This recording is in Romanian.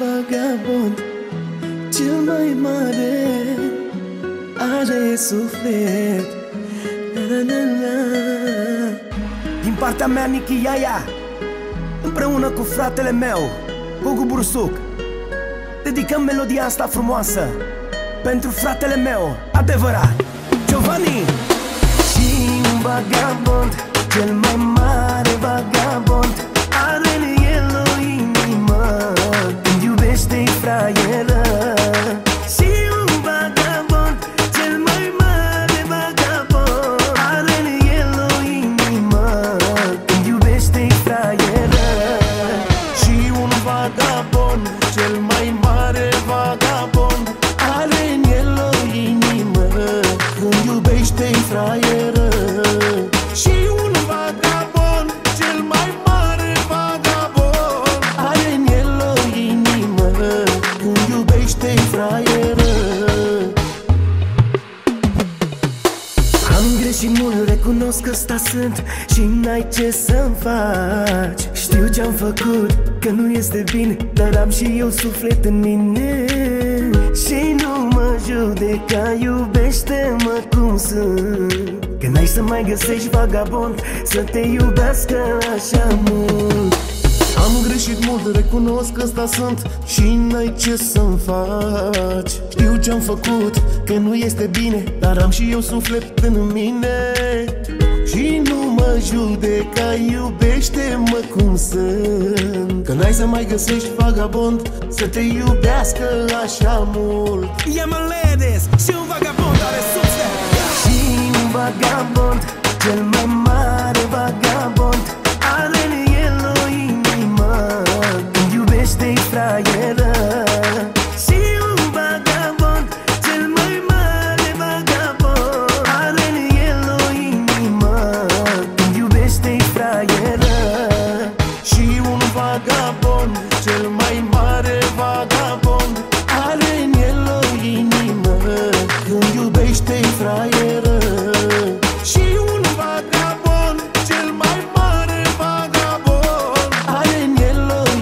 vagabond cel mai mare are suflet. Na, na, na. Din partea mea, Nicky Iaia, împreună cu fratele meu, Gugu Bursuc, dedicăm melodia asta frumoasă pentru fratele meu adevărat, Giovanni. Și un vagabond, cel mai mare vagabond, are în el o inimă, când iubește-i fraieră. Și un vagabond, cel mai mare vagabond, are în el o inimă, când iubește-i fraieră. Și un vagabond, cel mai mare vagabond, are în el o inimă, când iubește-i fraieră. Și un vagabond, cel mai mare vagabond, are în el o inimă, când iubește-i fraieră. Am greșit mult, recunosc că ăsta sunt și n-ai ce să-mi faci. Știu ce-am făcut, că nu este bine, dar am și eu suflet în mine. Și nu mă judeca, iubește-mă cum sunt, că n-ai să mai găsești vagabond să te iubească așa mult. Am greșit mult, recunosc că ăsta sunt și n-ai ce să-mi faci. Știu ce-am făcut, că nu este bine, dar am și eu suflet în mine. Și nu mă judeca, iubește-mă cum sunt, că n-ai să mai găsești vagabond să te iubească așa mult. Yeah, my ladies, și un vagabond are suflet. Și un vagabond, cel mai mare vagabond, are în el o inimă, când iubește-i fraieră. Și un vagabond, cel mai mare vagabond, are în el o inimă, când iubește-i fraieră. Și un vagabond, cel mai mare vagabond, are în el o inimă, când iubește-i fraieră.